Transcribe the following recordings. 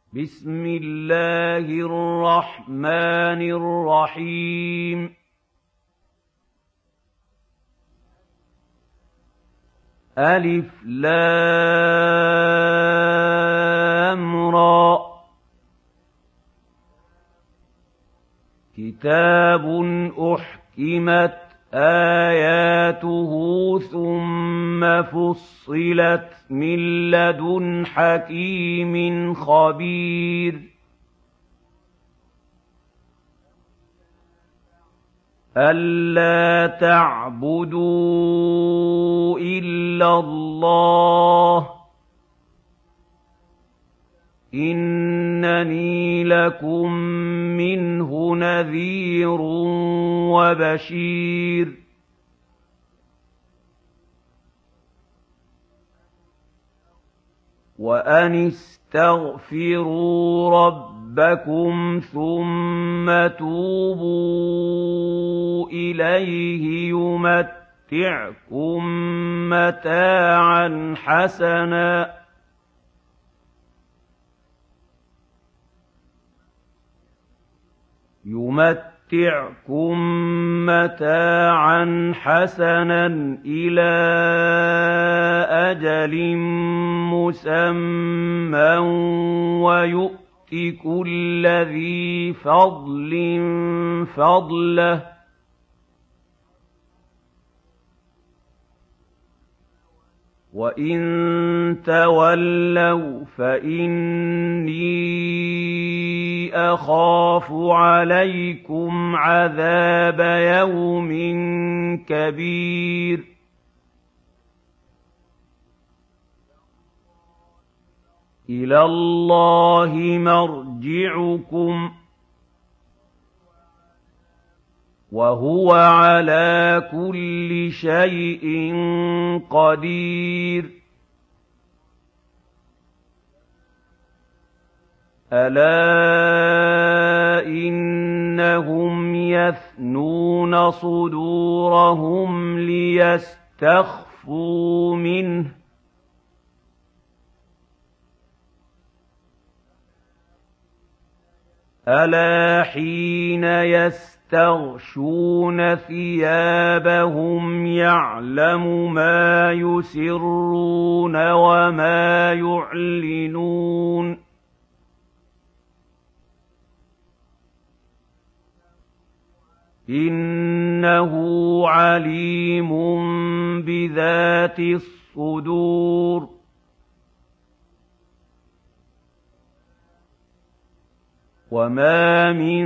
بسم الله الرحمن الرحيم ألف لام را كتاب أحكمت آياته ثم فصلت من لدن حكيم خبير ألا تعبدوا إلا الله إنني لكم منه نذير وبشير وأن استغفروا ربكم ثم توبوا إليه يمتعكم متاعا حسنا إلى أجل مسمى ويؤت كل ذي فضل فضله وإن تولوا فإني أخاف عليكم عذاب يوم كبير إلى الله مرجعكم وهو على كل شيء قدير ألا إنهم يثنون صدورهم ليستخفوا منه ألا حين يستغشون ثيابهم يعلم ما يسرون وما يعلنون إنه عليم بذات الصدور وما من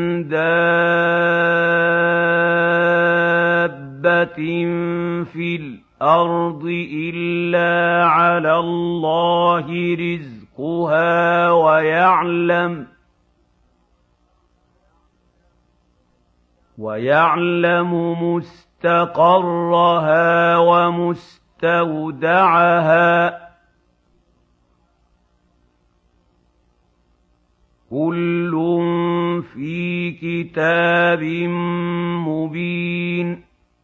دابة في الأرض إلا على الله رزقها ويعلم مستقرها ومستودعها كل في كتاب مبين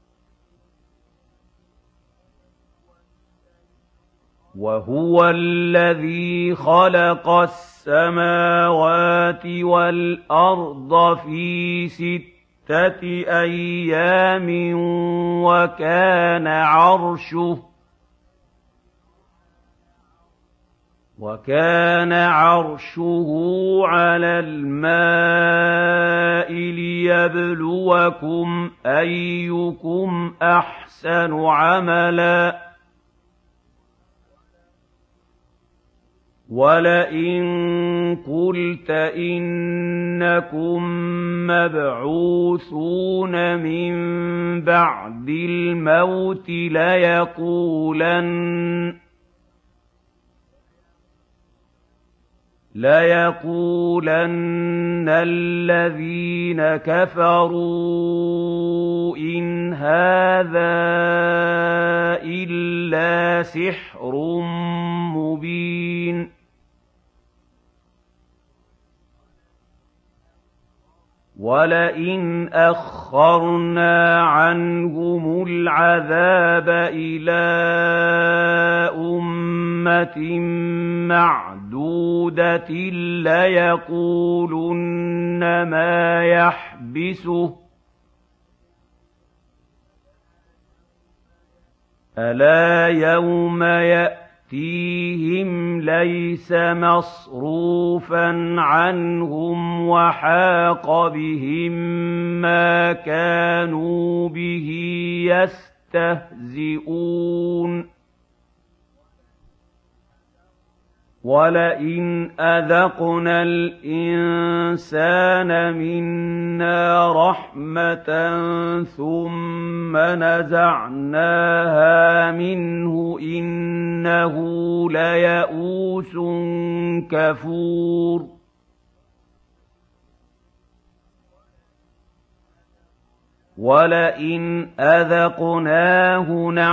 وهو الذي خلق السماوات والأرض في 6 أيام وكان عرشه على الماء ليبلوكم أيكم أحسن عملا ولئن قلت إنكم مبعوثون من بعد الموت ليقولن الذين كفروا إن هذا إلا سحر مبين وَلَئِنْ أَخَّرْنَا عَنْهُمُ الْعَذَابَ إِلَىٰ أُمَّةٍ مَّعْدُودَةٍ لَّيَقُولُنَّ مَا يَحْبِسُهُ ۗ أَلَا يَوْمَ يَأْتِيهِمْ لَيْسَ مَصْرُوفًا عَنْهُمْ وَحَاقَ بِهِم مَّا كَانُوا بِهِ يَسْتَهْزِئُونَ وَلَئِنْ أَذَقْنَا الْإِنسَانَ مِنَّا رَحْمَةً ثُمَّ نَزَعْنَاهَا مِنْهُ إِنَّهُ لَيَئُوسٌ كَفُورٌ وَلَئِنْ أَذَقْنَاهُ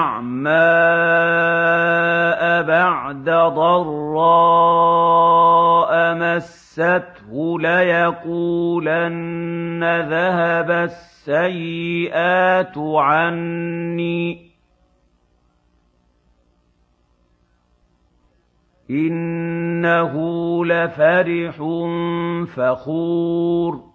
نَعْمَاءَ بَعْدَ ضَرَّاءَ مَسَّتْهُ لَيَقُولَنَّ ذَهَبَ السَّيِّئَاتُ عَنِّي ۚ إِنَّهُ لَفَرِحٌ فَخُورٌ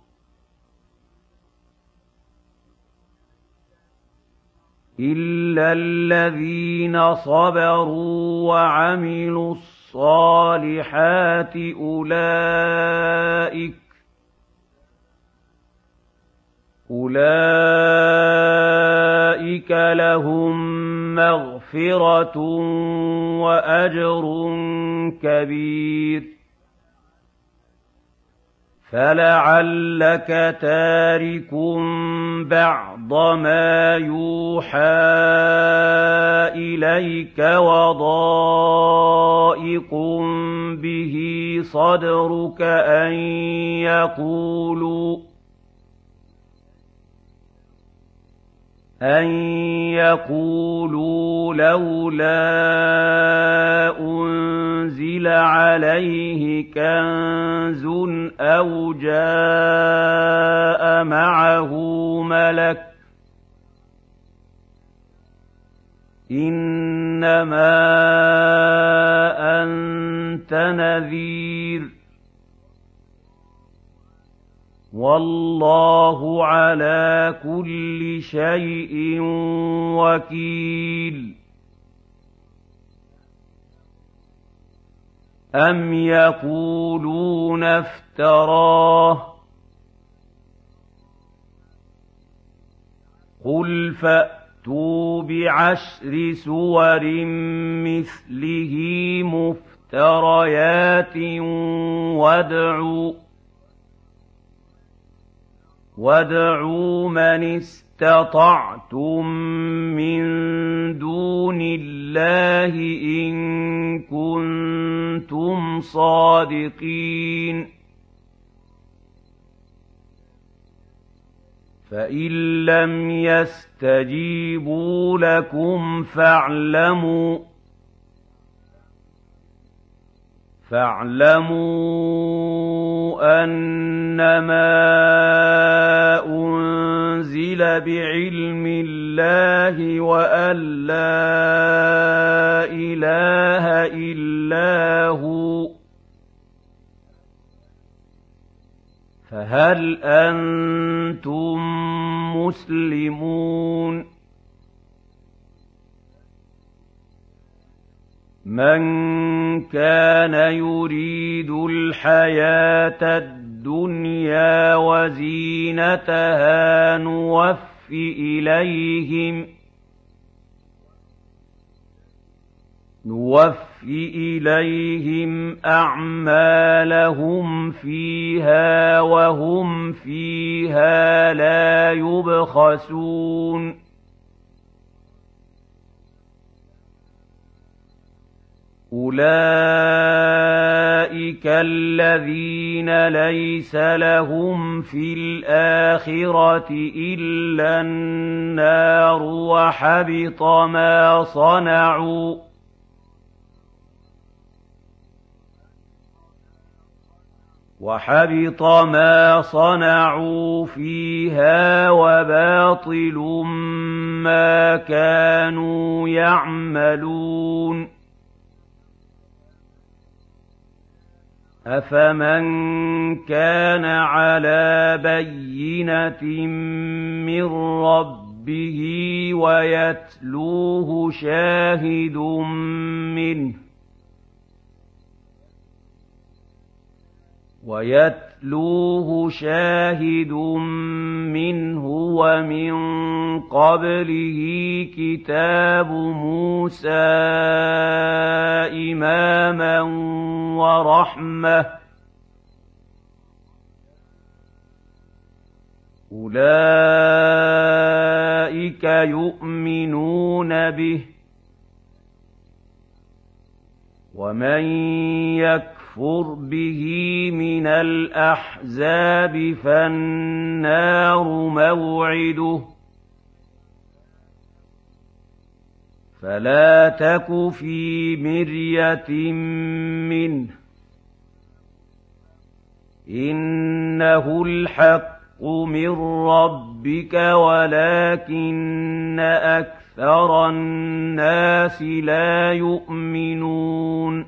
إِلَّا الَّذِينَ صَبَرُوا وَعَمِلُوا الصَّالِحَاتِ أُولَٰئِكَ لَهُم مَّغْفِرَةٌ وَأَجْرٌ كَبِيرٌ فَلَعَلَّكَ تَارِكٌ بَعْضَ مَا يُوحَىٰ إِلَيْكَ وَضَائِقٌ بِهِ صَدْرُكَ أَن يَقُولُوا لَوْلَا أُنزِلَ عَلَيْهِ كَنزٌ أَوْ جَاءَ مَعَهُ مَلَكٌ ۚ إِنَّمَا أَنتَ نَذِيرٌ ۚ وَاللَّهُ عَلَىٰ كُلِّ شَيْءٍ وَكِيلٌ أَمْ يَقُولُونَ افْتَرَاهُ ۖ قُلْ فَأْتُوا بِعَشْرِ سُوَرٍ مِّثْلِهِ مُفْتَرَيَاتٍ وَادْعُوا مَنِ اسْتَطَعْتُم مِّن دُونِ اللَّهِ إِن كُنتُمْ صَادِقِينَ فَإِن لَّمْ يَسْتَجِيبُوا لَكُمْ فَاعْلَمُوا أَنَّمَا أُنزِلَ بِعِلْمِ اللَّهِ وَأَن لَّا إِلَٰهَ إِلَّا هُوَ ۖ فَهَلْ أَنتُم مُّسْلِمُونَ مَن كَانَ يُرِيدُ الْحَيَاةَ الدُّنْيَا وَزِينَتَهَا نُوَفِّ إِلَيْهِمْ أَعْمَالَهُمْ فِيهَا وَهُمْ فِيهَا لَا يُبْخَسُونَ أُولَٰئِكَ الَّذِينَ لَيْسَ لَهُمْ فِي الْآخِرَةِ إِلَّا النَّارُ وَحَبِطَ مَا صَنَعُوا وحبط ما صنعوا فيها وباطل ما كانوا يعملون أفمن كان على بينة من ربه ويتلوه شاهد منه ومن قبله كتاب موسى إماما ورحمة أولئك يؤمنون به ومن يكفر به من الأحزاب فالنار موعده فلا تك في مرية منه إنه الحق من ربك ولكن أكثر الناس لا يؤمنون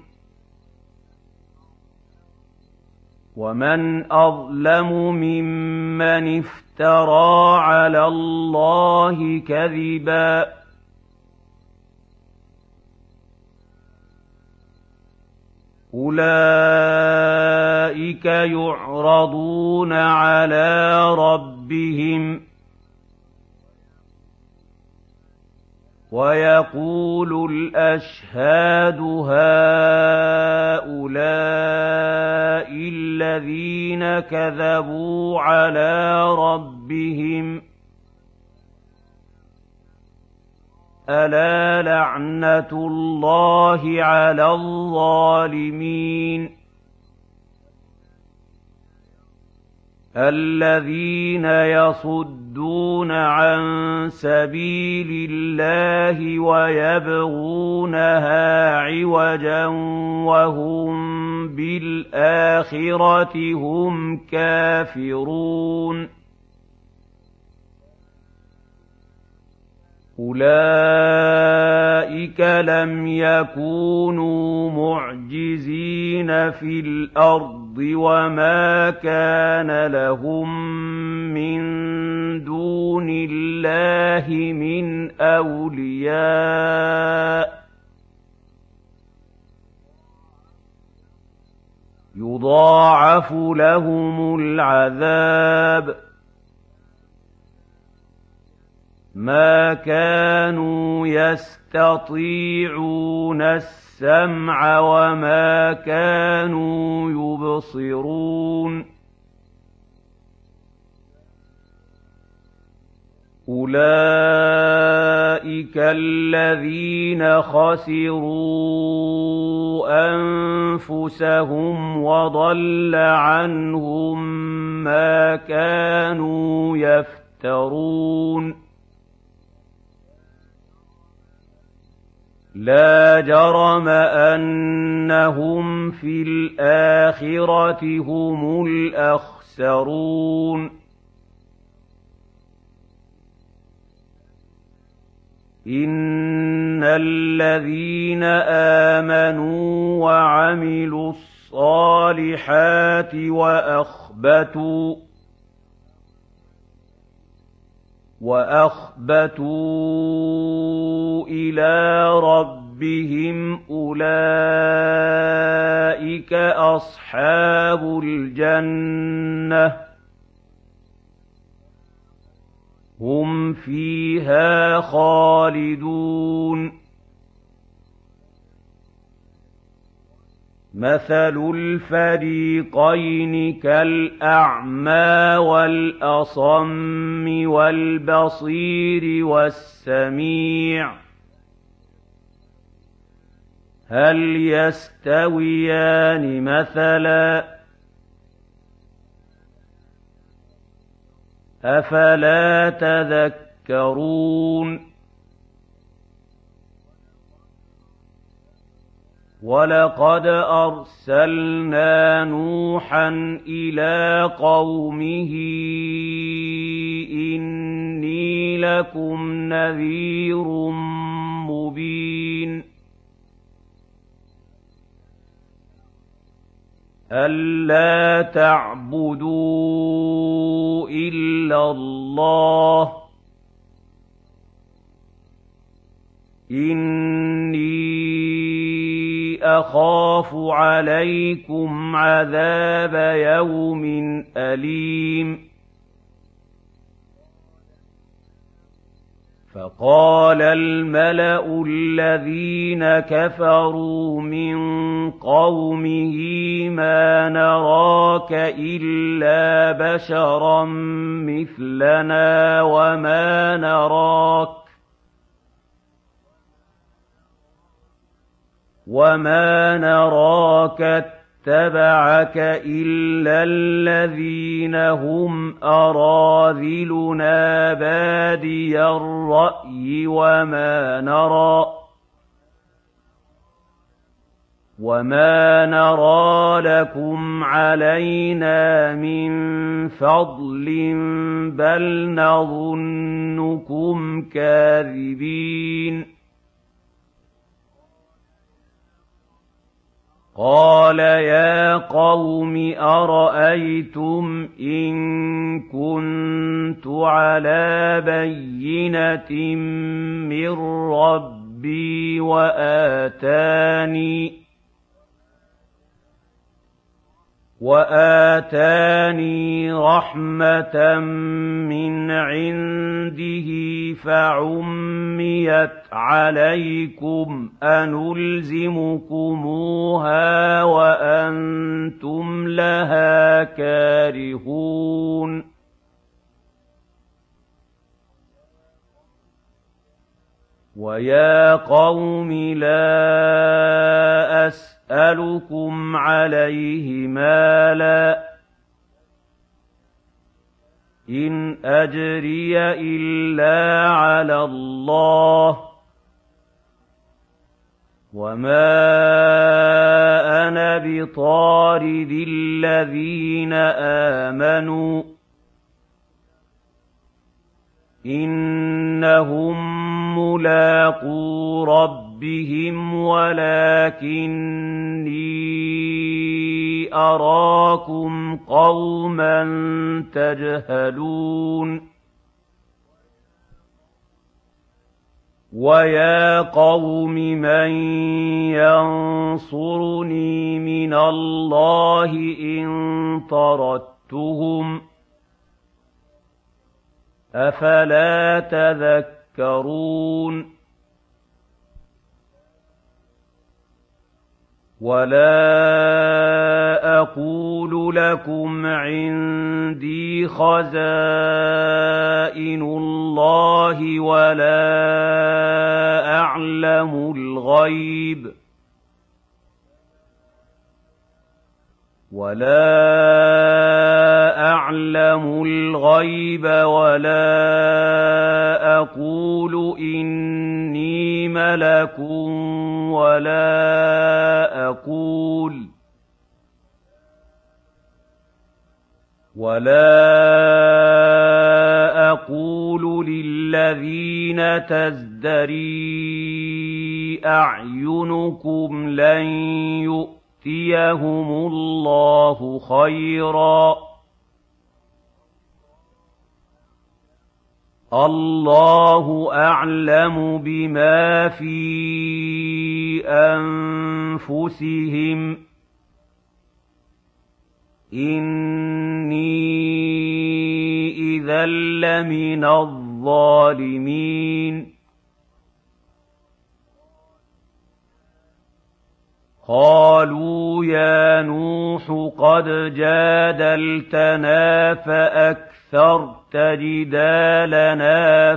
ومن أظلم ممن افترى على الله كذبا أولئك يعرضون على ربهم ويقول الأشهاد هؤلاء الذين كذبوا على ربهم ألا لعنة الله على الظالمين الذين يصدون عن سبيل الله ويبغونها عوجا وهم بالآخرة هم كافرون أولئك لم يكونوا معجزين في الأرض وما كان لهم من دون الله من أولياء يضاعف لهم العذاب ما كانوا يستطيعون السمع وما كانوا يبصرون أولئك الذين خسروا أنفسهم وضل عنهم ما كانوا يفترون لا جرم أنهم في الآخرة هم الأخسرون إن الذين آمنوا وعملوا الصالحات وأخبتوا إلى ربهم أولئك أصحاب الجنة هم فيها خالدون مثل الفريقين كالأعمى والأصم والبصير والسميع هل يستويان مثلا أفلا تذكرون وَلَقَدْ أَرْسَلْنَا نُوحًا إِلَىٰ قَوْمِهِ إِنِّي لَكُمْ نَذِيرٌ مُّبِينٌ أَلَّا تَعْبُدُوا إِلَّا اللَّهَ إِنِّي أَخَافُ عَلَيْكُمْ عَذَابَ يَوْمٍ أَلِيمٍ فَقَالَ الْمَلَأُ الَّذِينَ كَفَرُوا مِن قَوْمِهِ مَا نَرَاكَ إِلَّا بَشَرًا مِّثْلَنَا وَمَا نَرَاكَ اتَّبَعَكَ إِلَّا الَّذِينَ هُمْ أَرَاذِلُنَا بَادِيَ الرَّأْيِ وَمَا نَرَىٰ لَكُمْ عَلَيْنَا مِن فَضْلٍ بَلْ نَظُنُّكُمْ كَاذِبِينَ قَالَ يَا قَوْمِ أَرَأَيْتُمْ إِن كُنتُ عَلَىٰ بَيِّنَةٍ مِّن رَّبِّي وَآتَانِي رَحْمَةً مِّنْ عِندِهِ فَعُمِّيَتْ عَلَيْكُمْ أَنُلْزِمُكُمُوهَا وَأَنتُمْ لَهَا كَارِهُونَ وَيَا قَوْمِ لَا أَسْأَلُكُمْ عَلَيْهِ مَالًا إِنْ أَجْرِيَ إِلَّا عَلَى اللَّهِ وَمَا أَنَا بِطَارِدِ الَّذِينَ آمَنُوا إِنَّهُم مُّلَاقُو رَبِّهِمْ وَلَٰكِنِّي أَرَاكُمْ قَوْمًا تَجْهَلُونَ وَيَا قَوْمِ مَن يَنصُرُنِي مِنَ اللَّهِ إِن طَرَدتُّهُمْ ۚ أَفَلَا تَذَكَّرُونَ وَلَا أَقُولُ لَكُمْ عِندِي خَزَائِنُ اللَّهِ وَلَا أَعْلَمُ الْغَيْبَ وَلَا أَقُولُ إِنِّي مَلَكٌ وَلَا أَقُولُ لِلَّذِينَ تَزْدَرِي أَعْيُنُكُمْ لَن يُؤْتِيَهُمُ اللَّهُ خَيْرًا ۖ اللَّهُ أَعْلَمُ بِمَا فِي أَنفُسِهِمْ ۖ إِنِّي إِذًا لَّمِنَ الظَّالِمِينَ قَالُوا يَا نُوحُ قَدْ جَادَلْتَنَا فَأَكْثَرْتَ جِدَالَنَا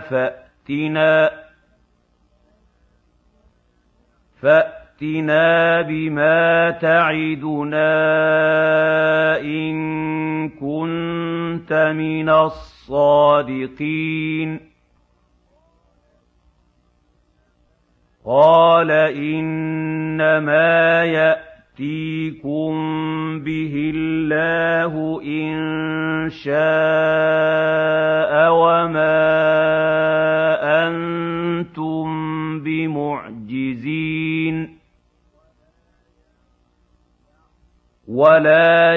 فَأْتِنَا بِمَا تَعِدُنَا إِن كُنتَ مِنَ الصَّادِقِينَ قَالَ إِنَّ ما يأتيكم به الله إن شاء وما أنتم بمعجزين ولا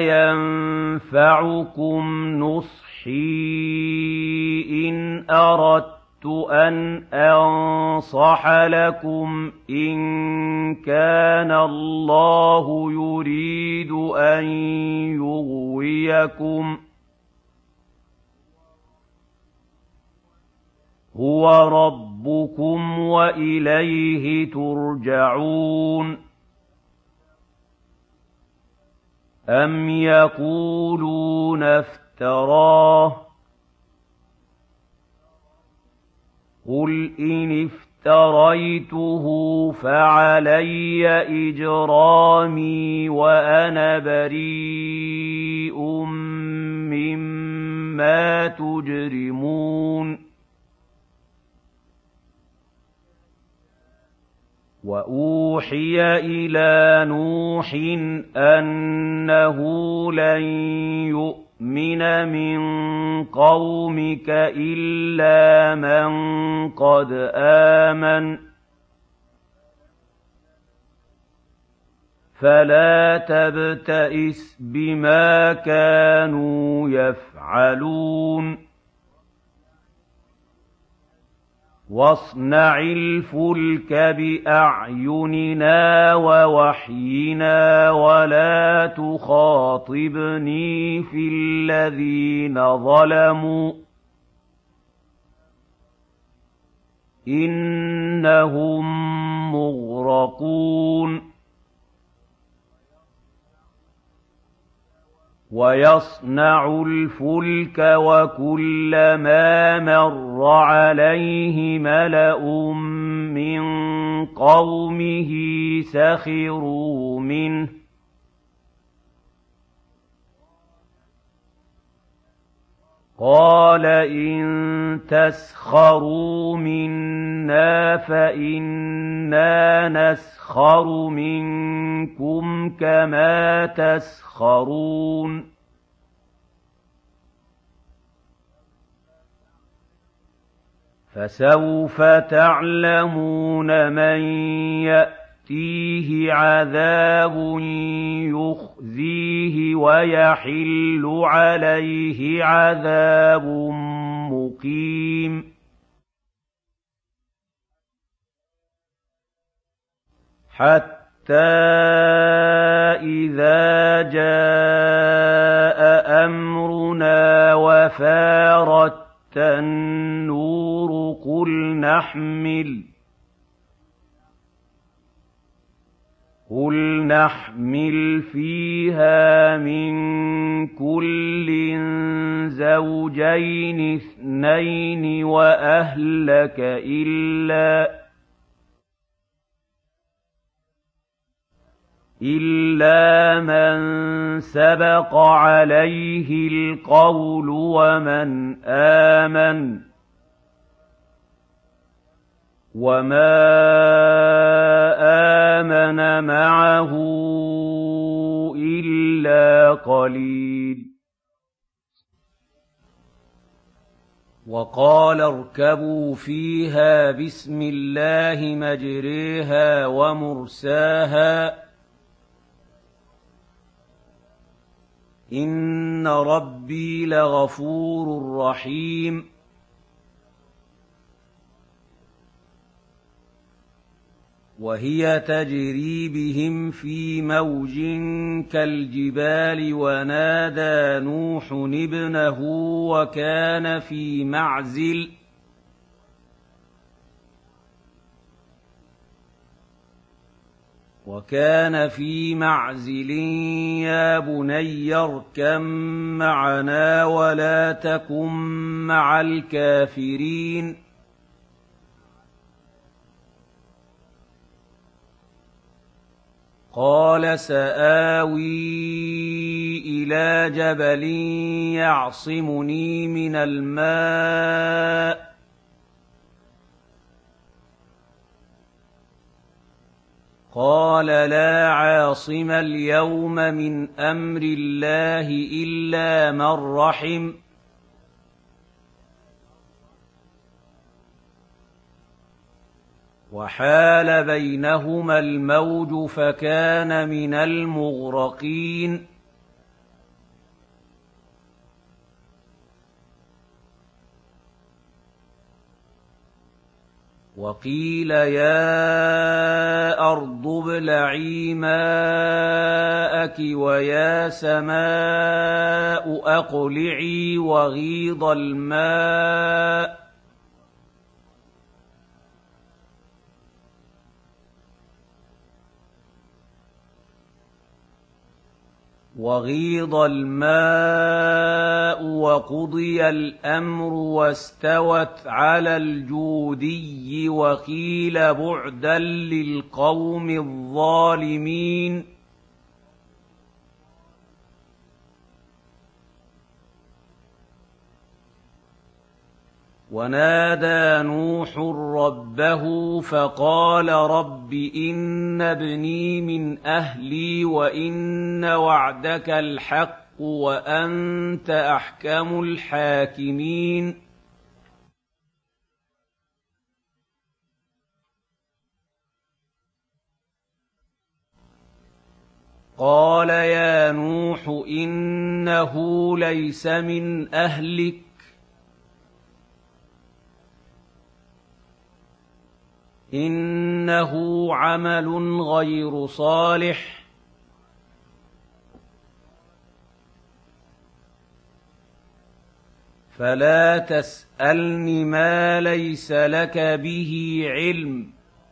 ينفعكم نصحي إن أردت أن أنصح لكم إن كان الله يريد أن يغويكم هو ربكم وإليه ترجعون أم يقولون افتراه قل إن افتريته فعلي إجرامي وأنا بريء مما تجرمون وأوحي إلى نوح أنه لن يؤمن من قومك إلا من قد آمن فلا تبتئس بما كانوا يفعلون واصنع الفلك بأعيننا ووحينا ولا تخاطبني في الذين ظلموا إنهم مغرقون ويصنع الفلك وكلما مر عليه ملأ من قومه سخروا منه قال إن تسخروا منا فإنا نسخر منكم كما تسخرون فسوف تعلمون من يأتيه عذاب يخزيه ويحل عليه عذاب مقيم حتى إذا جاء أمرنا وفارت النور قل نحمل فيها من كل زوجين اثنين وأهلك إلا من سبق عليه القول ومن آمن وما آمن معه إلا قليل وقال اركبوا فيها بسم الله مجريها ومرساها إن ربي لغفور رحيم وهي تجري بهم في موج كالجبال ونادى نوح ابنه وكان في معزل يا بني اركب معنا ولا تكن مع الكافرين قال سآوي إلى جبل يعصمني من الماء قال لا عاصم اليوم من أمر الله إلا من رحم وحال بينهما الموج فكان من المغرقين وقيل يا أرض ابلعي ماءك ويا سماء أقلعي وغيض الماء وقضي الأمر واستوت على الجودي وقيل بعدا للقوم الظالمين ونادى نوح ربه فقال رب إن ابني من أهلي وإن وعدك الحق وأنت أحكم الحاكمين قال يا نوح إنه ليس من أهلك إنه عمل غير صالح فلا تسألن ما ليس لك به علم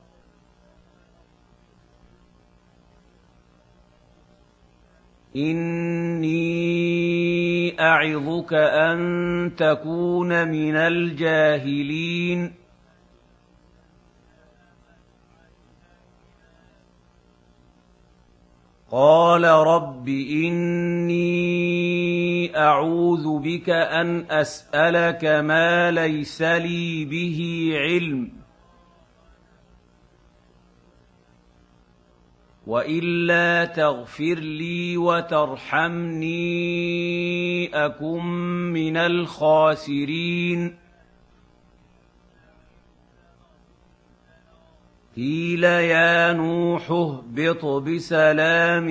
إني أعظك أن تكون من الجاهلين قال رب إني أعوذ بك أن أسألك ما ليس لي به علم وإلا تغفر لي وترحمني أكن من الخاسرين قيل يا نوح اهبط بسلام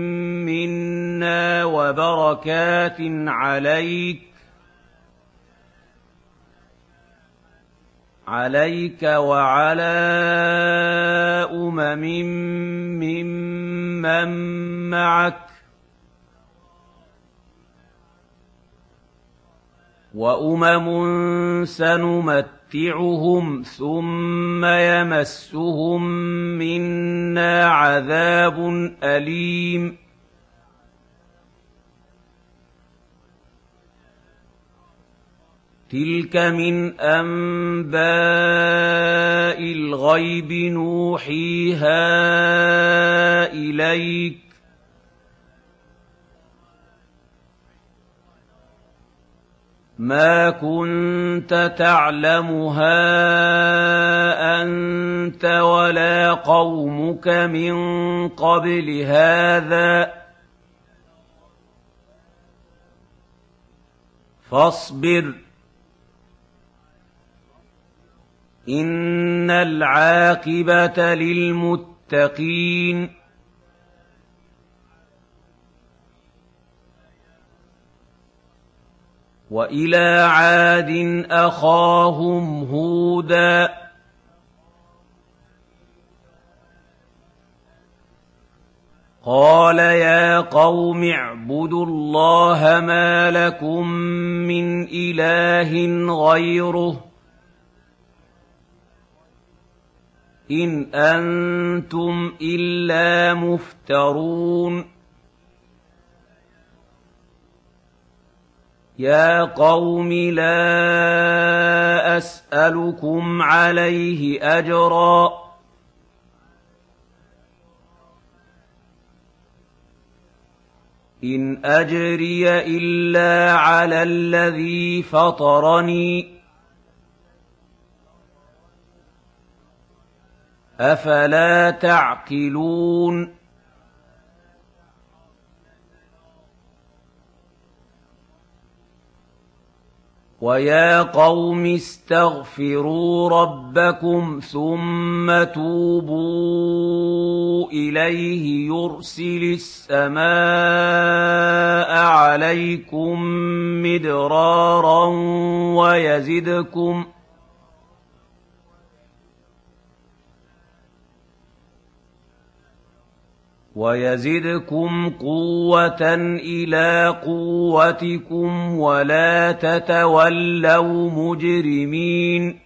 منا وبركات عليك وعلى ممن معك سنمتعهم ثم يمسهم منا عذاب أليم تلك من أنباء الغيب نوحيها إليك ما كنت تعلمها أنت ولا قومك من قبل هذا فاصبر إن العاقبة للمتقين وإلى عاد أخاهم هودا قال يا قوم اعبدوا الله ما لكم من إله غيره إن أنتم إلا مفترون يا قوم لا أسألكم عليه أجرا إن أجري إلا على الذي فطرني أفلا تعقلون ويا قوم استغفروا ربكم ثم توبوا إليه يرسل السماء عليكم مدرارا ويزدكم قوة إلى قوتكم ولا تتولوا مجرمين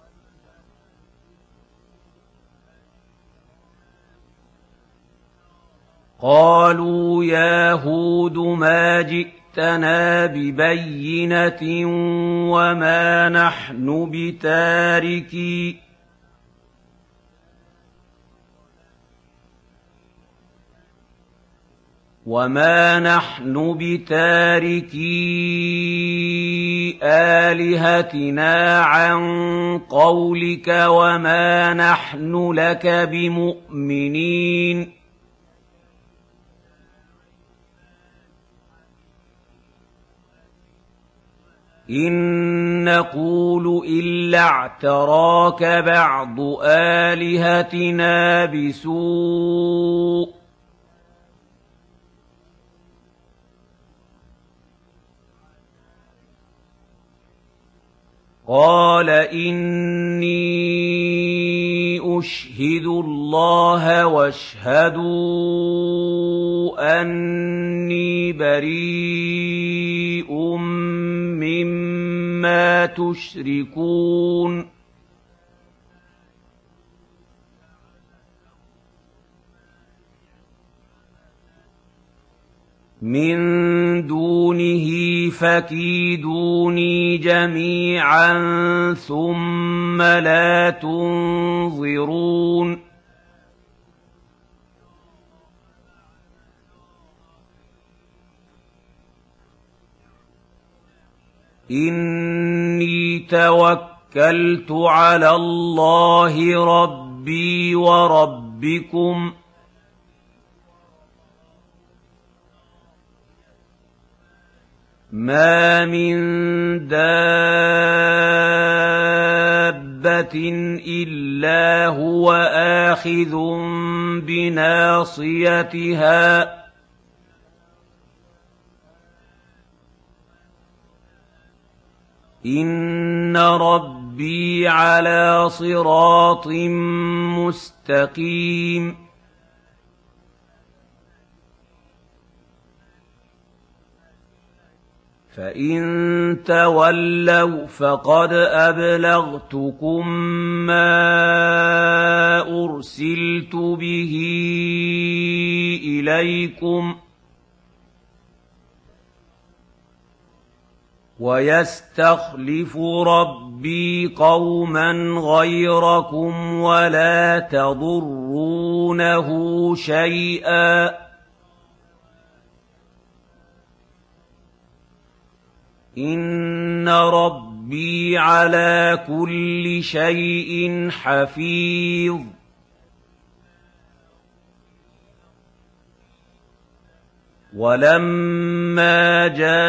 قالوا يا هود ما جئتنا ببينة وما نحن بتاركي آلهتنا عن قولك وما نحن لك بمؤمنين إن نقول إلا اعتراك بعض آلهتنا بسوء قال إني أشهد الله واشهدوا أني بريء مما تشركون من دونه فكيدوني جميعا ثم لا تنظرون إني توكلت على الله ربي وربكم ما من دابة إلا هو آخذ بناصيتها إن ربي على صراط مستقيم فإن تولوا فقد أبلغتكم ما أرسلت به إليكم ويستخلف ربي قوما غيركم ولا تضرونه شيئا إن ربي على كل شيء حفيظ ولما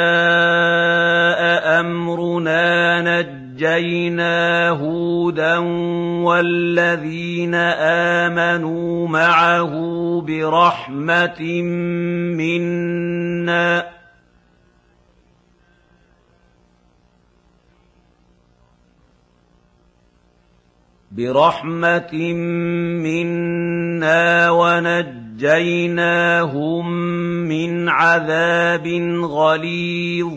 جاء أمرنا نجينا هودا والذين آمنوا معه برحمة منا ونجيناهم من عذاب غليظ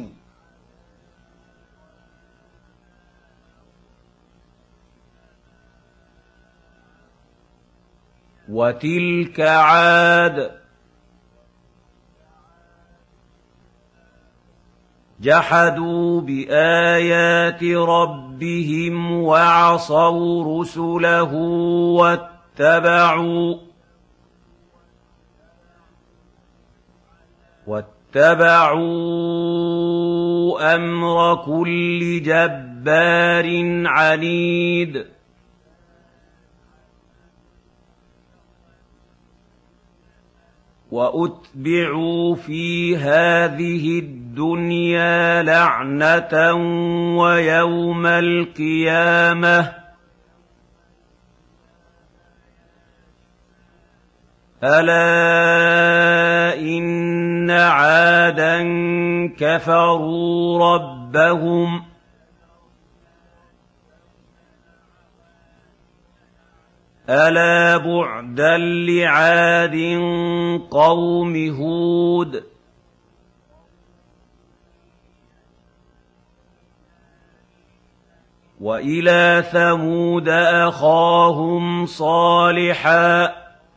وتلك عاد جحدوا بآيات ربهم وعصوا رسله واتبعوا أمر كل جبار عنيد وَأُتْبِعُوا فِي هَٰذِهِ الدُّنْيَا لَعْنَةً وَيَوْمَ الْقِيَامَةِ ۗ أَلَا إِنَّ عَادًا كَفَرُوا رَبَّهُمْ ۗ أَلَا بُعْدًا لِّعَادٍ قَوْمِ هُودٍ. وَإِلَىٰ ثَمُودَ أَخَاهُمْ صَالِحًا ۗ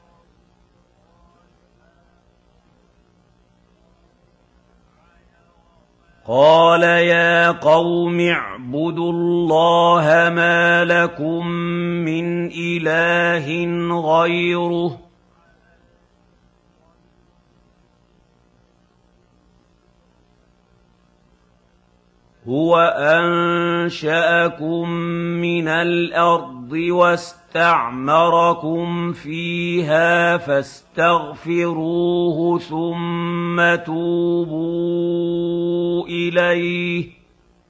قَالَ يَا قَوْمِ اعْبُدُوا اللَّهَ مَا لَكُم مِّنْ إِلَٰهٍ غَيْرُهُ ۖ هُوَ أَنشَأَكُم مِّنَ الْأَرْضِ وَاسْتَعْمَرَكُمْ فِيهَا فَاسْتَغْفِرُوهُ ثُمَّ تُوبُوا إِلَيْهِ ۚ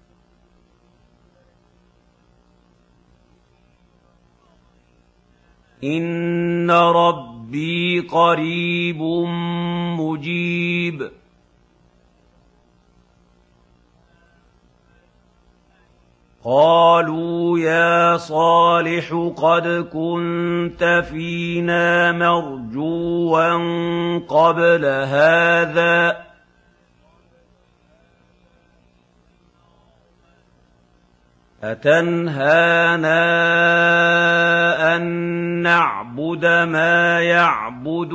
إِنَّ رَبِّي قَرِيبٌ مُّجِيبٌ. قَالُوا يَا صَالِحُ قَدْ كُنتَ فِينَا مَرْجُوًّا قَبْلَ هَٰذَا ۖ أَتَنْهَانَا أَن نَّعْبُدَ مَا يَعْبُدُ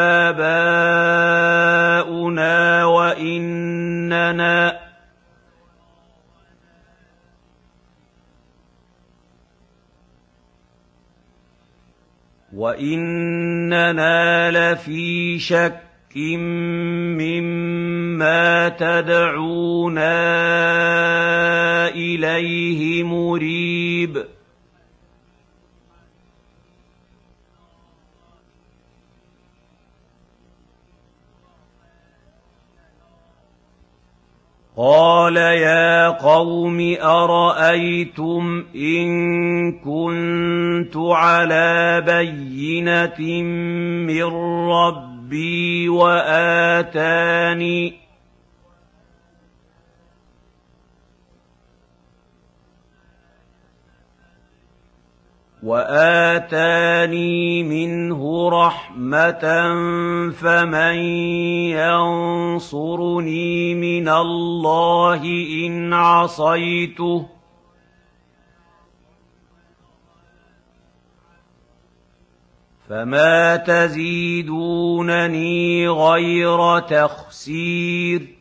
آبَاؤُنَا وَإِنَّنَا لَفِي شَكٍّ مِّمَّا تَدْعُونَا إِلَيْهِ مُرِيبٍ. قَالَ يَا قَوْمِ أَرَأَيْتُمْ إِن كُنتُ عَلَىٰ بَيِّنَةٍ مِّن رَّبِّي وَآتَانِي مِنْهُ رَحْمَةً فَمَن يَنصُرُنِي مِنَ اللَّهِ إِنْ عَصَيْتُهُ ۖ فَمَا تَزِيدُونَنِي غَيْرَ تَخْسِيرٍ.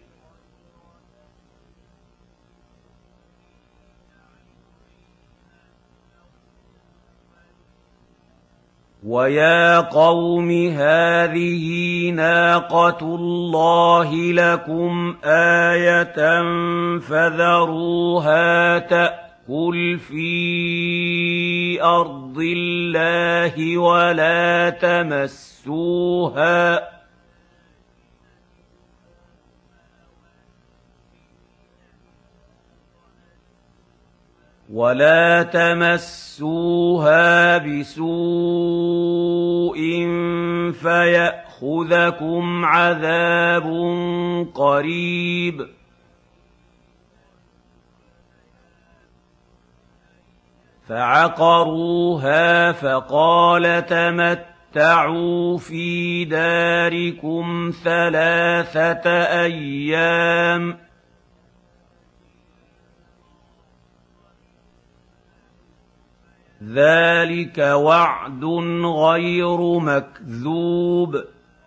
وَيَا قَوْمِ هَٰذِهِ نَاقَةُ اللَّهِ لَكُمْ آيَةً فَذَرُوهَا تَأْكُلْ فِي أَرْضِ اللَّهِ وَلَا تَمَسُّوهَا بِسُوءٍ فَيَأْخُذَكُمْ عَذَابٌ قَرِيبٌ. فَعَقَرُوهَا فَقَالَ تَمَتَّعُوا فِي دَارِكُمْ 3 أيام ۖ ذَٰلِكَ وَعْدٌ غَيْرُ مَكْذُوبٍ.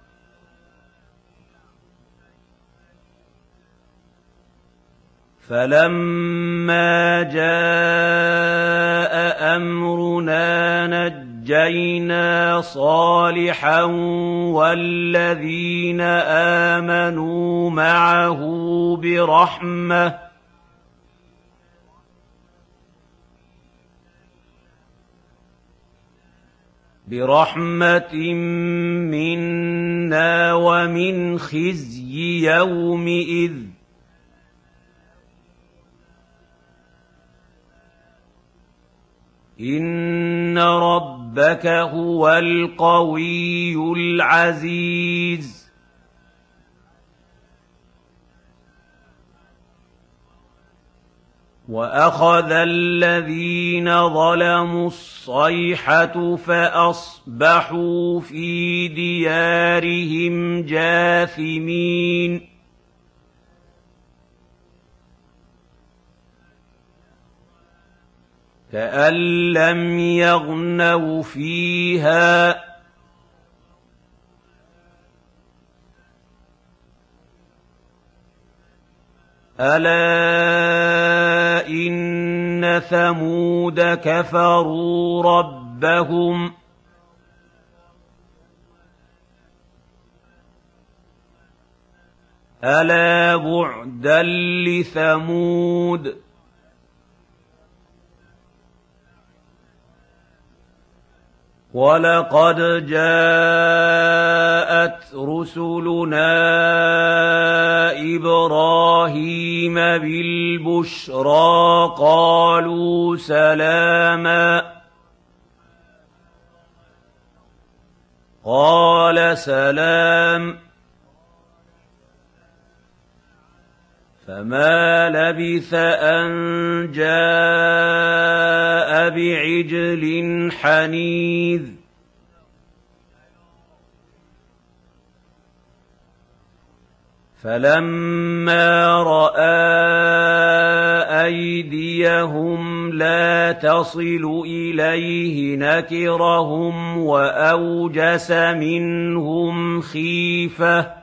فَلَمَّا جَاءَ أَمْرُنَا نَجَّيْنَا صَالِحًا وَالَّذِينَ آمَنُوا مَعَهُ بِرَحْمَةٍ مِّنَّا وَمِنْ خِزْيِ يَوْمِئِذٍ ۗ إِنَّ رَبَّكَ هُوَ الْقَوِيُّ الْعَزِيزُ. وَأَخَذَ الَّذِينَ ظَلَمُوا الصَّيْحَةُ فَأَصْبَحُوا فِي دِيَارِهِمْ جَاثِمِينَ كَأَن لَّمْ يَغْنَوْا فِيهَا ۗ أَلَا إِنَّ ثَمُودَ كَفَرُوا رَبَّهُمْ أَلَا بُعْدًا لِّثَمُودَ وَلَقَدْ جَاءَتْ رُسُلُنَا إِبْرَاهِيمَ بِالْبُشْرَىٰ قَالُوا سَلَامًا قَالَ سَلَامٌ فَمَا لَبِثَ أَن جَاءَ بِعِجْلٍ حَنِيذٍ فَلَمَّا رَأَىٰ أَيْدِيَهُمْ لَا تَصِلُ إِلَيْهِ نَكِرَهُمْ وَأَوْجَسَ مِنْهُمْ خِيفَةً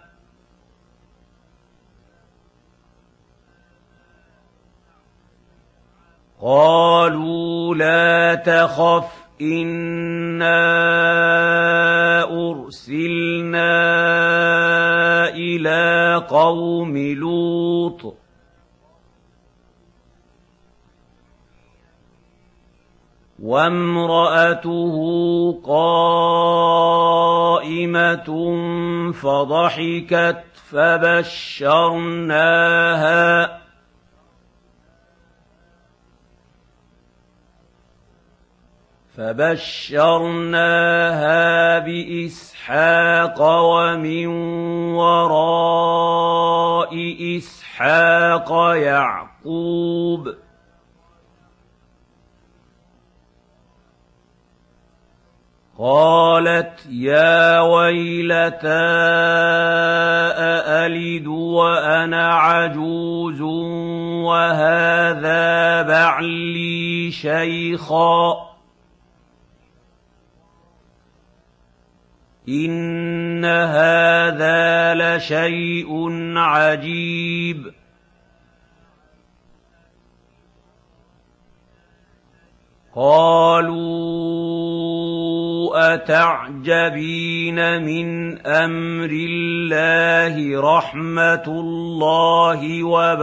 قَالُوا لَا تَخَفْ إِنَّا أُرْسِلْنَا إِلَىٰ قَوْمِ لُوطٍ وَامْرَأَتُهُ قَائِمَةٌ فَضَحِكَتْ فَبَشَّرْنَاهَا بِإِسْحَاقَ وَمِن وَرَاءِ إِسْحَاقَ يَعْقُوبَ قَالَتْ يَا وَيْلَتَىٰ أَأَلِدُ وَأَنَا عَجُوزٌ وَهَٰذَا بَعْلِي شَيْخًا إِنَّ هَٰذَا لَشَيْءٌ عَجِيبٌ قَالُوا أَتَعْجَبِينَ مِنْ أَمْرِ اللَّهِ رَحْمَتُ اللَّهِ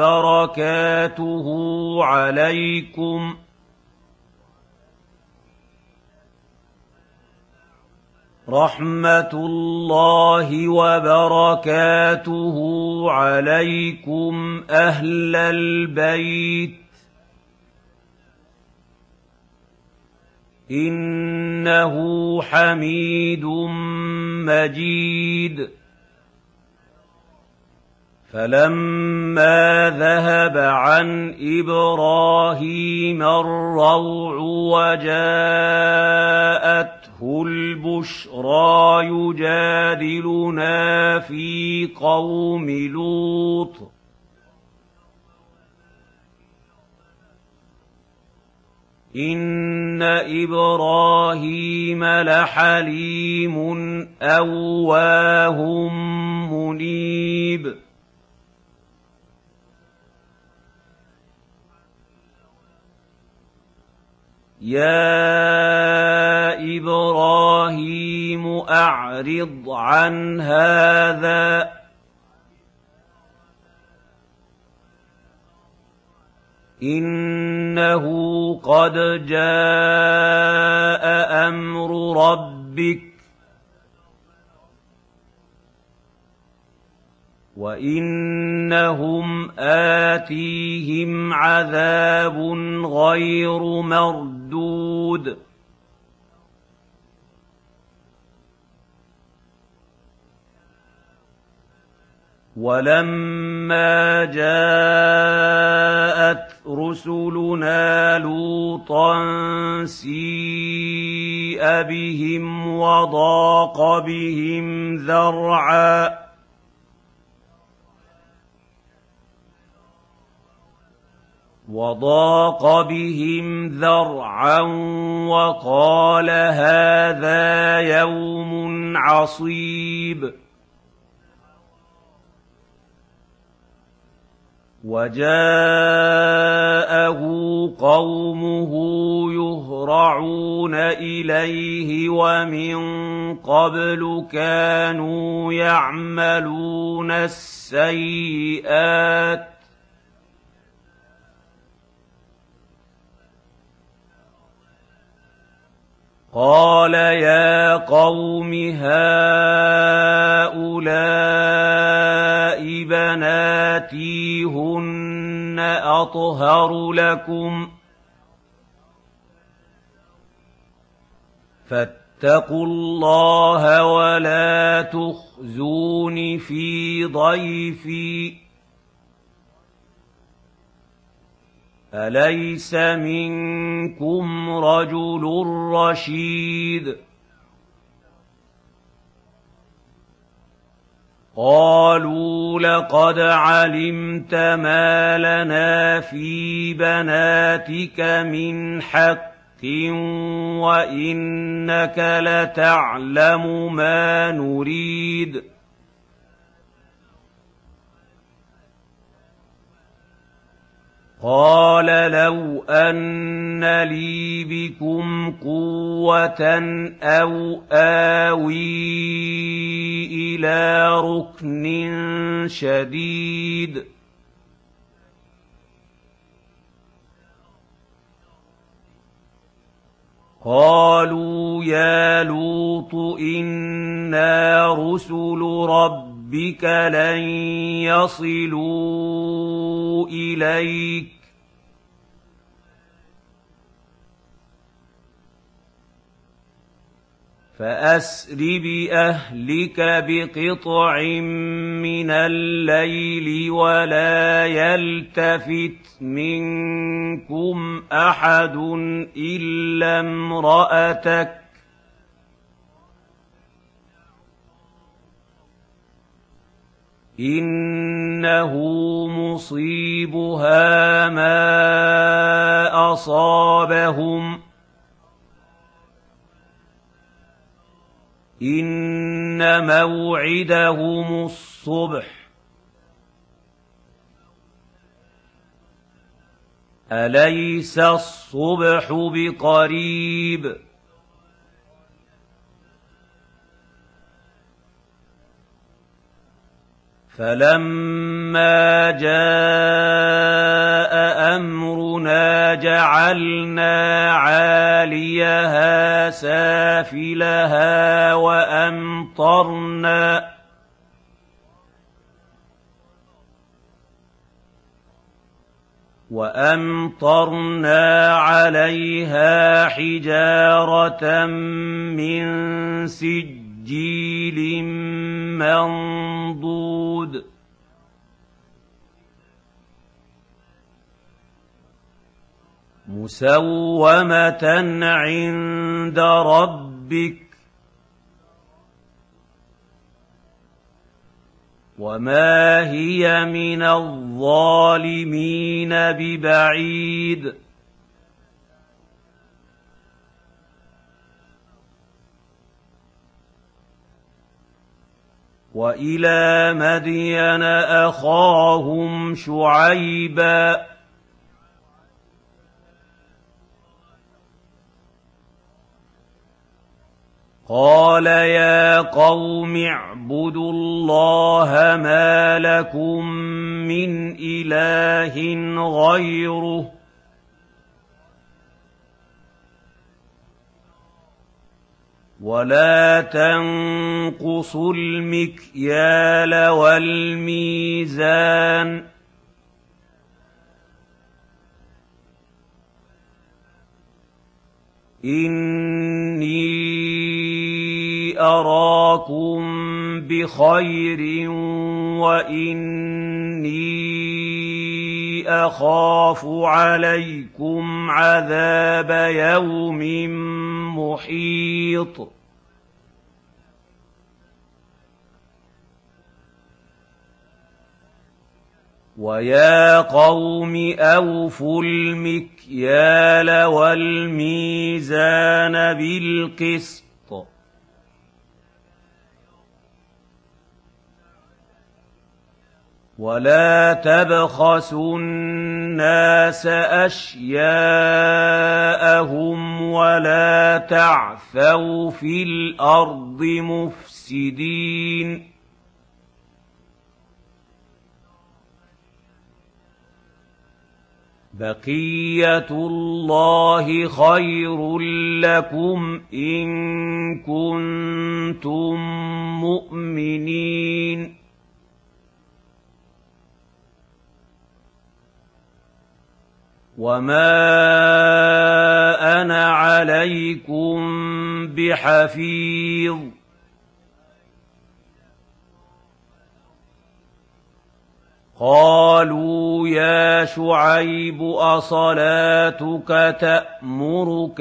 وَبَرَكَاتُهُ عَلَيْكُمْ أَهْلَ الْبَيْتِ إِنَّهُ حَمِيدٌ مَّجِيدٌ فَلَمَّا ذَهَبَ عَنْ إِبْرَاهِيمَ الرَّوْعُ وَجَاءَتْهُ الْبُشْرَىٰ يُجَادِلُنَا فِي قَوْمِ لُوطٍ إِنَّ إِبْرَاهِيمَ لَحَلِيمٌ أَوَّاهٌ مُّنِيبٌ يَا إِبْرَاهِيمُ أَعْرِضْ عَنْ هَٰذَا إِنَّهُ قَدْ جَاءَ أَمْرُ رَبِّكَ ربك وإنهم آتيهم عذاب غير مردود ولما جاءت رسلنا لوطا سيء بهم وضاق بهم ذرعا وقال هذا يوم عصيب وجاءه قومه يهرعون إليه ومن قبل كانوا يعملون السيئات قال يا قوم هؤلاء بناتي هن أطهر لكم فاتقوا الله ولا تخزون في ضيفي أليس منكم رجل رشيد قالوا لقد علمت ما لنا في بناتك من حق وإنك لتعلم ما نريد قال لو أن لي بكم قوة أو آوي إلى ركن شديد قالوا يا لوط إنا رسل ربك لن يصلوا إليك فأسر بأهلك بقطع من الليل ولا يلتفت منكم أحد إلا امرأتك إنه مصيبها ما أصابهم إن موعدهم الصبح أليس الصبح بقريب فلما جاء أمرنا جعلنا عاليها سافلها وأمطرنا عليها حجارة من سجيل منضود مسومة عند ربك وما هي من الظالمين ببعيد وإلى مدين أخاهم شعيبا قال يا قوم اعبدوا الله ما لكم من إله غيره ولا تنقصوا المكيال والميزان إني أراكم بخير وإني أخاف عليكم عذاب يوم محيط ويا قوم أوفوا المكيال والميزان بالقسط ولا تبخسوا الناس أشياءهم ولا تعثوا في الأرض مفسدين بقية الله خير لكم إن كنتم مؤمنين وما أنا عليكم بحفيظ قالوا يا شعيب أصلاتك تأمرك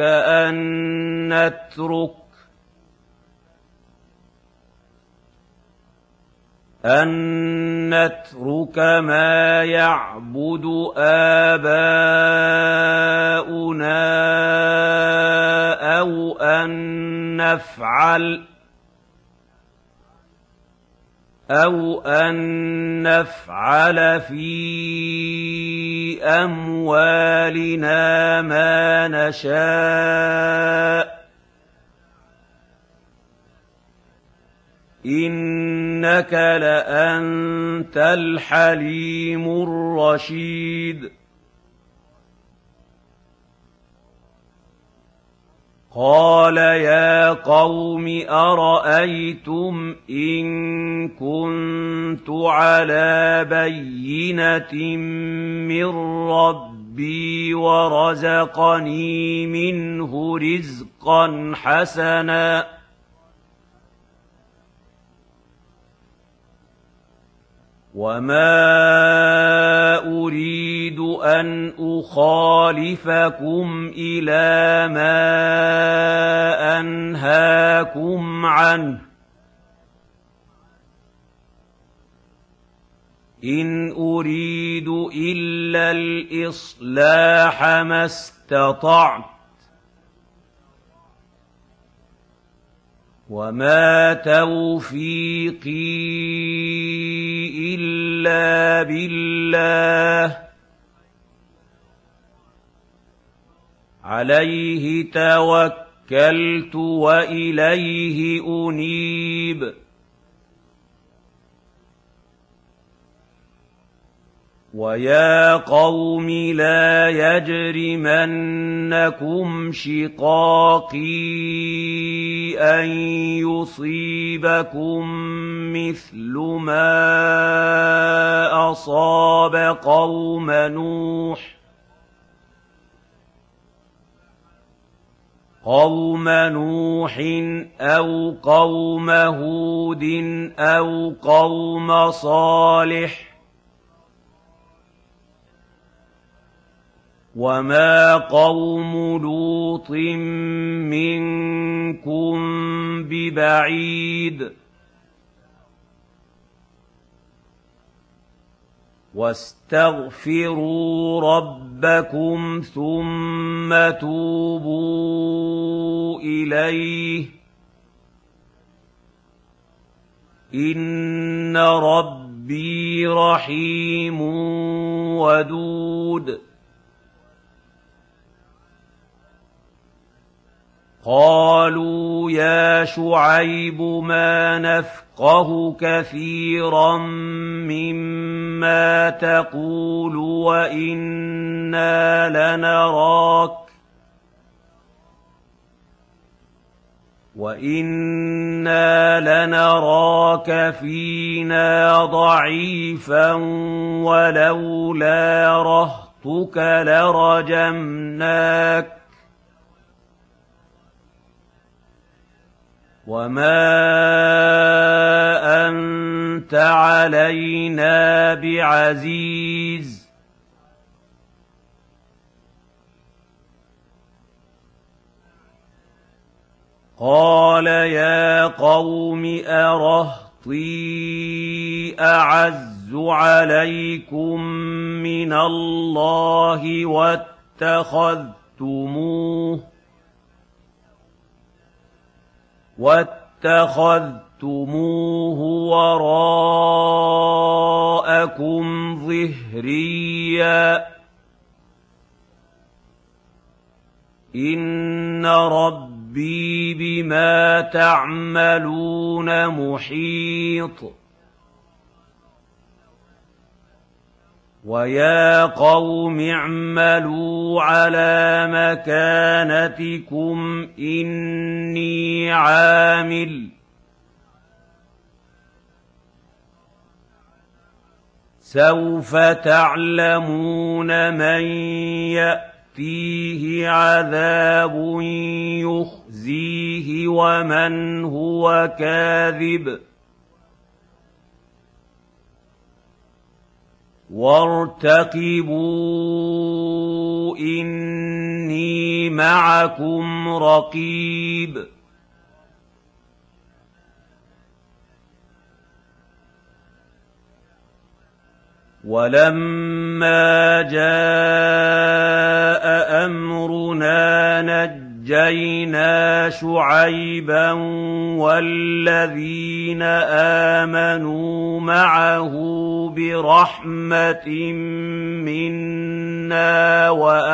أن نترك ما يعبد آباؤنا أو أن نفعل في أموالنا ما نشاء إنك لأنت الحليم الرشيد قال يا قوم أرأيتم إن كنت على بينة من ربي ورزقني منه رزقا حسنا وما أريد أن أخالفكم إلى ما أنهاكم عنه إن أريد إلا الإصلاح ما استطعت وما توفيقي إلا بالله عليه توكلت وإليه أنيب ويا قوم لا يجرمنكم شقاقي أن يصيبكم مثل ما أصاب قوم نوح أو قوم هود أو قوم صالح وما قوم لوط منكم ببعيد واستغفروا ربكم ثم توبوا إليه إن ربي رحيم ودود قالوا يا شعيب ما نفقه كثيرا مما تقول وَإِنَّا لَنَرَاكَ فِينَا ضَعِيفًا وَلَوْلَا رَهْطُكَ لَرَجَمْنَاكَ وَمَا أَنتَ عَلَيْنَا بِعَزِيزٍ. قَالَ يَا قَوْمِ أَرَهْطِي أَعَزُّ عَلَيْكُم مِّنَ اللَّهِ وَاتَّخَذْتُمُوهُ وَرَاءَكُمْ ظِهْرِيًّا إِنَّ رَبِّي بِمَا تَعْمَلُونَ مُحِيطٌ. وَيَا قَوْمِ اعْمَلُوا عَلَىٰ مَكَانَتِكُمْ إِنِّي عَامِلٌ سَوْفَ تَعْلَمُونَ مَن يَأْتِيهِ عَذَابٌ يُخْزِيهِ وَمَنْ هُوَ كَاذِبٌ وَارْتَقِبُوا إِنِّي مَعَكُمْ رَقِيبٌ. وَلَمَّا جَاءَ أَمْرُنَا نَجَّيْنَا شُعَيْبًا وَالَّذِينَ آمَنُوا مَعَهُ بِرَحْمَةٍ مِّنَّا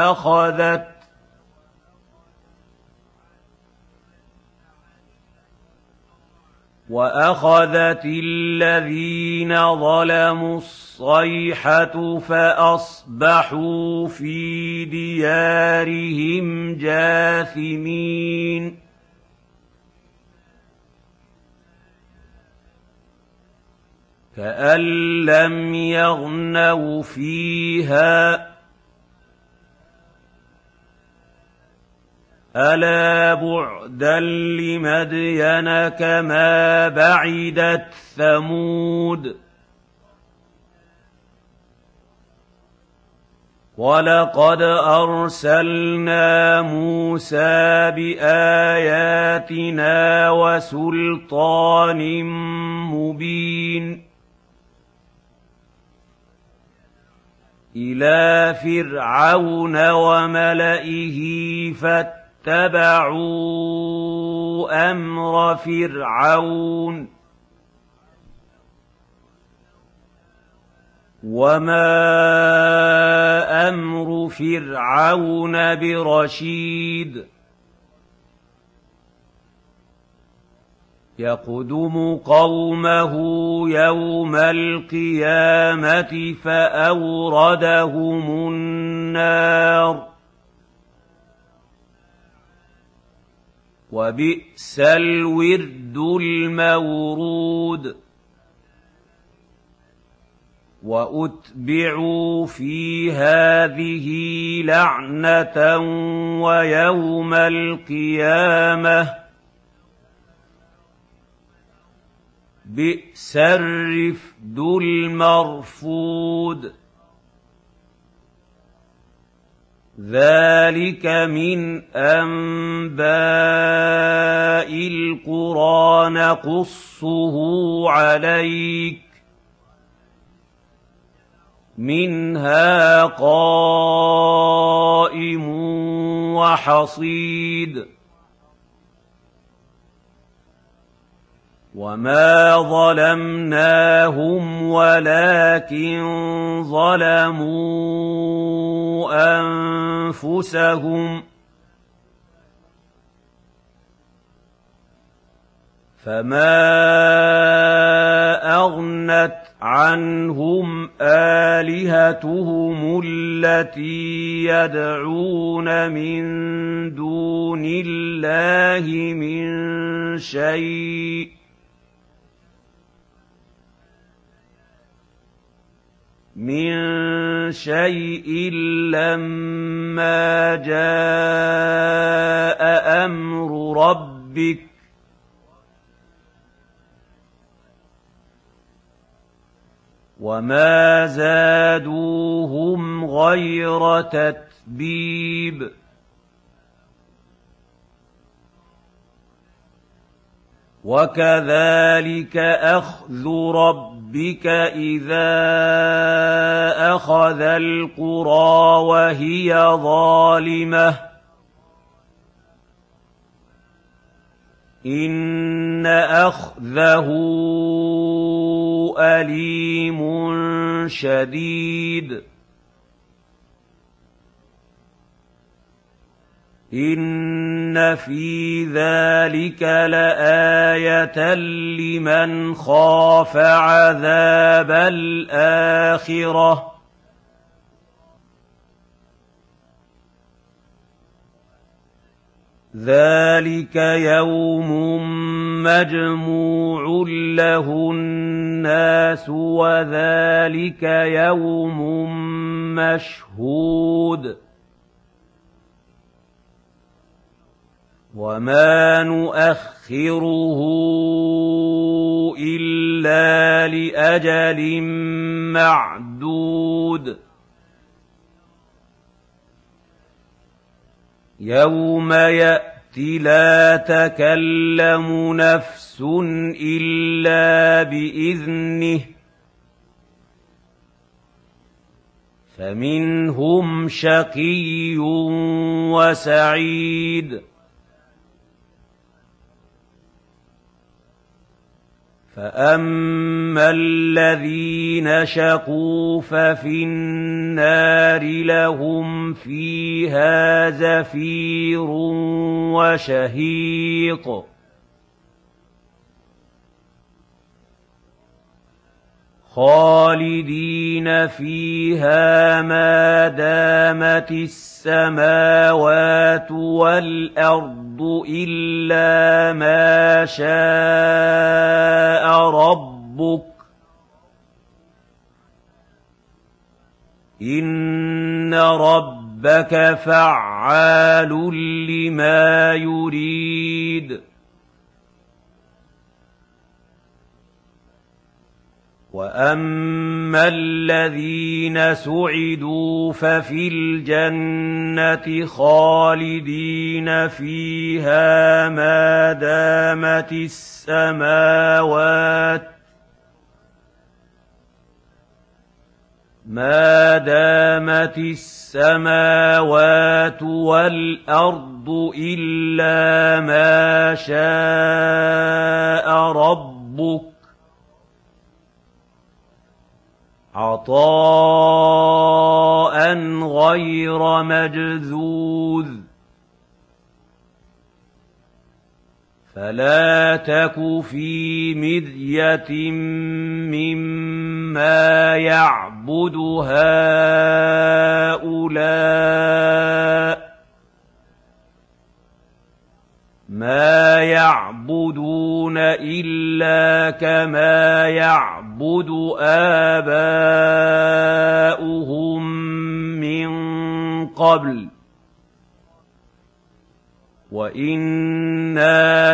وَأَخَذَتِ الَّذِينَ ظَلَمُوا الصَّيْحَةُ فَأَصْبَحُوا فِي دِيَارِهِمْ جَاثِمِينَ. كَأَن لَّمْ يَغْنَوْا فِيهَا أَلَا بُعْدًا لِّمَدْيَنَ كَمَا بَعِدَتْ ثَمُودُ. وَلَقَدْ أَرْسَلْنَا مُوسَىٰ بِآيَاتِنَا وَسُلْطَانٍ مُّبِينٍ إِلَىٰ فِرْعَوْنَ وَمَلَئِهِ فَاتَّبَعُوا أَمْرَ فِرْعَوْنَ وَمَا أَمْرُ فِرْعَوْنَ بِرَشِيدٍ. يَقْدُمُ قَوْمَهُ يَوْمَ الْقِيَامَةِ فَأَوْرَدَهُمُ النَّارَ وَبِئْسَ الْوِرْدُ الْمَوْرُودُ. وَأُتْبِعُوا فِي هَٰذِهِ لَعْنَةً وَيَوْمَ الْقِيَامَةِ بِئْسَ الرِّفْدُ الْمَرْفُودُ. ذَٰلِكَ مِنْ أَنبَاءِ الْقُرَىٰ نَقُصُّهُ عَلَيْكَ مِنْهَا قَائِمٌ وَحَصِيدٌ. وَمَا ظَلَمْنَاهُمْ وَلَٰكِن ظَلَمُوا أَنفُسَهُمْ فما أغنت عنهم آلهتهم التي يدعون من دون الله من شيء لما جاء أمر ربك وما زادوهم غير تتبيب وكذلك أخذ ربك إذا أخذ القرى وهي ظالمة إن أخذه أليم شديد إن في ذلك لآية لمن خاف عذاب الآخرة ذلك يوم مجموع له الناس وذلك يوم مشهود وما نؤخره إلا لأجل معدود يوم يأتي لا تكلم نفس إلا بإذنه فمنهم شقي وسعيد فأما الذين شقوا ففي النار لهم فيها زفير وشهيق خالدين فيها ما دامت السماوات والأرض إلا ما شاء ربك إن ربك فعال لما يريد وأما الذين سعدوا ففي الجنة خالدين فيها ما دامت السماوات والأرض إلا ما شاء ربك عطاء غير مجذوذ فلا تك في مرية مما يعبد هؤلاء ما يعبدون إلا كما يعبد آباؤهم من قبل وإنا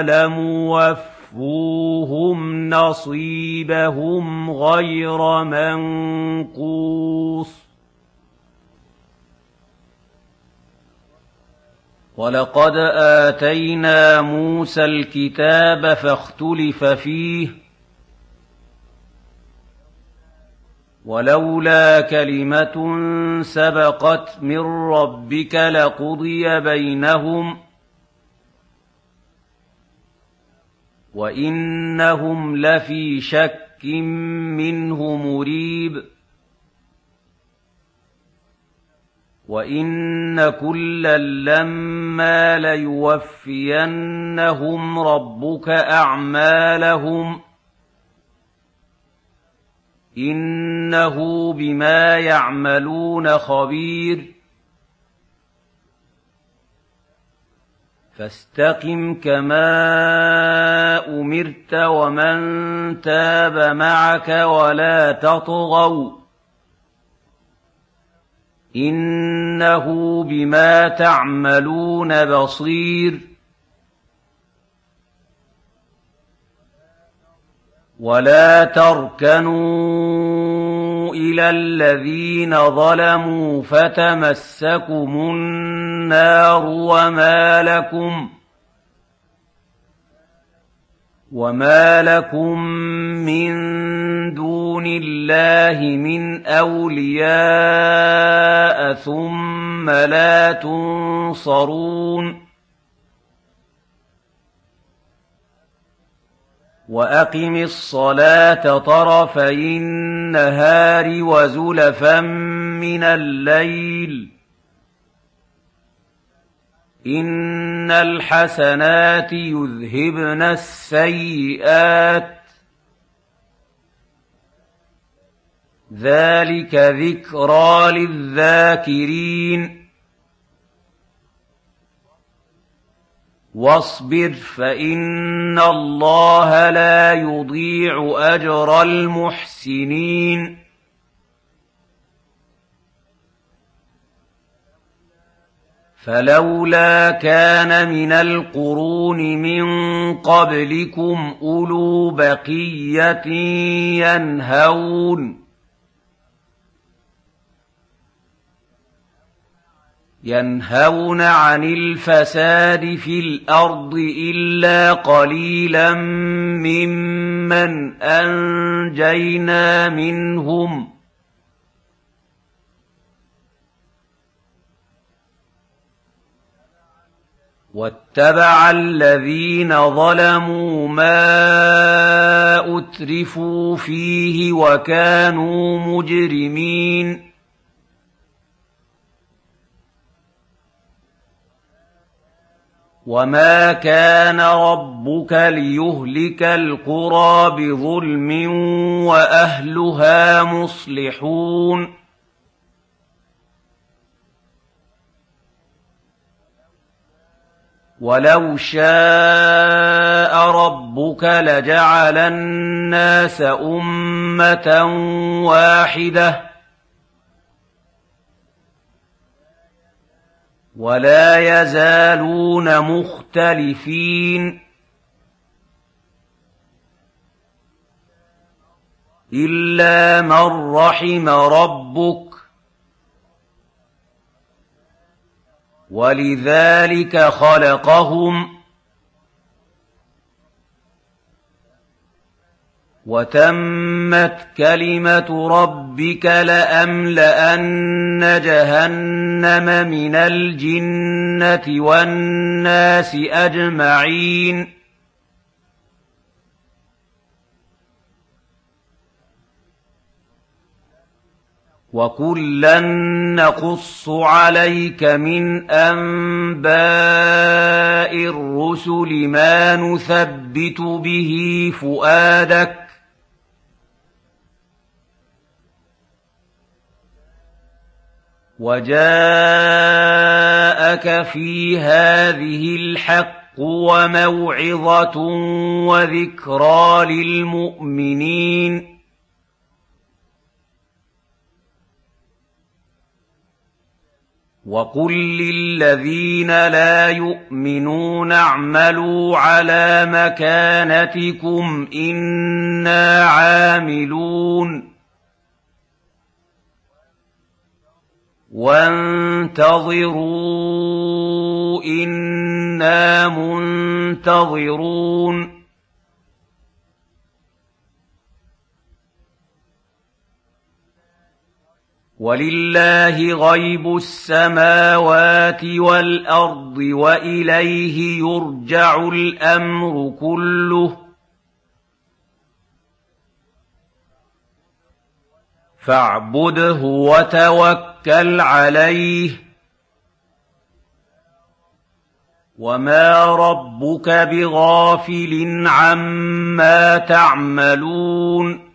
لموفوهم نصيبهم غير منقوص ولقد آتينا موسى الكتاب فاختلف فيه ولولا كلمة سبقت من ربك لقضي بينهم وإنهم لفي شك منه مريب وَإِنَّ كُلًّا لَّمَّا لَيُوَفِّيَنَّهُمْ رَبُّكَ أَعْمَالَهُمْ ۚ إِنَّهُ بِمَا يَعْمَلُونَ خَبِيرٌ فَاسْتَقِمْ كَمَا أُمِرْتَ وَمَن تَابَ مَعَكَ وَلَا تَطْغَوْا ۚ إِنَّهُ بِمَا تَعْمَلُونَ بَصِيرٌ وَلَا تَرْكَنُوا إِلَى الَّذِينَ ظَلَمُوا فَتَمَسَّكُمُ النَّارُ وَمَا لَكُم مِّن دُونِ اللَّهِ مِنْ أَوْلِيَاءَ ثُمَّ لَا تُنصَرُونَ وَأَقِمِ الصَّلَاةَ طَرَفَيِ النَّهَارِ وَزُلَفًا مِّنَ اللَّيْلِ ۚ إِنَّ الْحَسَنَاتِ يُذْهِبْنَ السَّيِّئَاتِ ۚ ذَٰلِكَ ذِكْرَىٰ لِلذَّاكِرِينَ وَاصْبِرْ فَإِنَّ اللَّهَ لَا يُضِيعُ أَجْرَ الْمُحْسِنِينَ فَلَوْلَا كَانَ مِنَ الْقُرُونِ مِن قَبْلِكُمْ أُولُو بَقِيَّةٍ يَنْهَوْنَ عَنِ الْفَسَادِ فِي الْأَرْضِ إِلَّا قَلِيلًا مِّمَّنْ أَنجَيْنَا مِنْهُمْ ۗ وَاتَّبَعَ الَّذِينَ ظَلَمُوا مَا أُتْرِفُوا فِيهِ وَكَانُوا مُجْرِمِينَ وَمَا كَانَ رَبُّكَ لِيُهْلِكَ الْقُرَىٰ بِظُلْمٍ وَأَهْلُهَا مُصْلِحُونَ وَلَوْ شَاءَ رَبُّكَ لَجَعَلَ النَّاسَ أُمَّةً وَاحِدَةً وَلَا يَزَالُونَ مُخْتَلِفِينَ إِلَّا مَن رَّحِمَ رَبُّكَ ۚ وَلِذَٰلِكَ خَلَقَهُمْ ۗ وَتَمَّتْ كَلِمَةُ رَبِّكَ لَأَمْلَأَنَّ جَهَنَّمَ مِنَ الْجِنَّةِ وَالنَّاسِ أَجْمَعِينَ وَكُلًّا نَّقُصُّ عَلَيْكَ مِنْ أَنبَاءِ الرُّسُلِ مَا نُثَبِّتُ بِهِ فُؤَادَكَ ۚ وَجَاءَكَ فِي هَٰذِهِ الْحَقُّ وَمَوْعِظَةٌ وَذِكْرَىٰ لِلْمُؤْمِنِينَ وَقُل لِّلَّذِينَ لَا يُؤْمِنُونَ اعْمَلُوا عَلَىٰ مَكَانَتِكُمْ إِنَّا عَامِلُونَ وَانتَظِرُوا إِنَّا مُنتَظِرُونَ وَلِلَّهِ غَيْبُ السَّمَاوَاتِ وَالْأَرْضِ وَإِلَيْهِ يُرْجَعُ الْأَمْرُ كُلُّهُ فَاعْبُدْهُ وَتَوَكَّلْ فَتَوَكَّلْ عَلَيْهِ ۚ وَمَا رَبُّكَ بِغَافِلٍ عَمَّا تَعْمَلُونَ